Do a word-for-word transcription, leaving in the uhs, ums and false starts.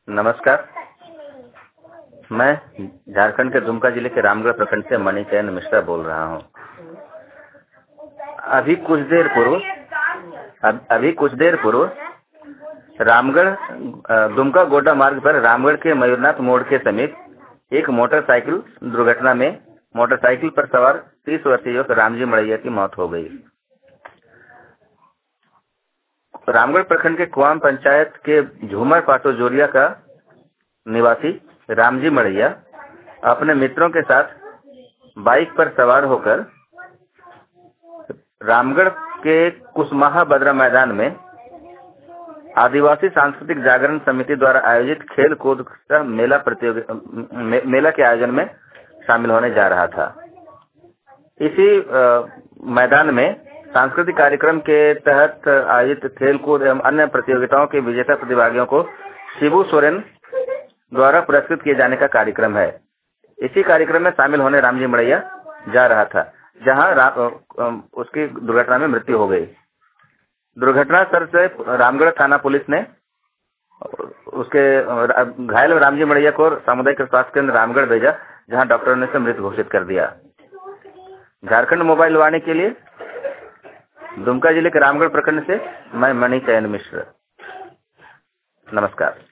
नमस्कार। मैं झारखंड के दुमका जिले के रामगढ़ प्रखंड से मणि चयन मिश्रा बोल रहा हूँ। अभी कुछ देर पूर्व अब, अभी कुछ देर पूर्व रामगढ़ दुमका गोड्डा मार्ग पर रामगढ़ के मयूरनाथ मोड़ के समीप एक मोटरसाइकिल दुर्घटना में मोटरसाइकिल पर सवार तीस वर्षीय युवक रामजी मड़ैया की मौत हो गई। रामगढ़ प्रखंड के कुआम पंचायत के झूमर पाटो जोरिया का निवासी रामजी मड़ैया अपने मित्रों के साथ बाइक पर सवार होकर रामगढ़ के कुसमाहा बदरा मैदान में आदिवासी सांस्कृतिक जागरण समिति द्वारा आयोजित खेल कूद का मेला प्रतियोगिता मे, मेला के आयोजन में शामिल होने जा रहा था। इसी आ, मैदान में सांस्कृतिक कार्यक्रम के तहत आयोजित खेल कूद एवं अन्य प्रतियोगिताओं के विजेता प्रतिभागियों को शिबू सोरेन द्वारा पुरस्कृत किए जाने का कार्यक्रम है। इसी कार्यक्रम में शामिल होने रामजी मड़ैया जा रहा था, जहां रा, उसकी दुर्घटना में मृत्यु हो गई। दुर्घटना स्थल से रामगढ़ थाना पुलिस ने उसके घायल रामजी मड़ैया को सामुदायिक स्वास्थ्य केंद्र रामगढ़ भेजा, जहां डॉक्टरों ने उसे मृत घोषित कर दिया। झारखंड मोबाइल वाणी के लिए दुमका जिले के रामगढ़ प्रखंड से मैं मणि चयन मिश्र। नमस्कार।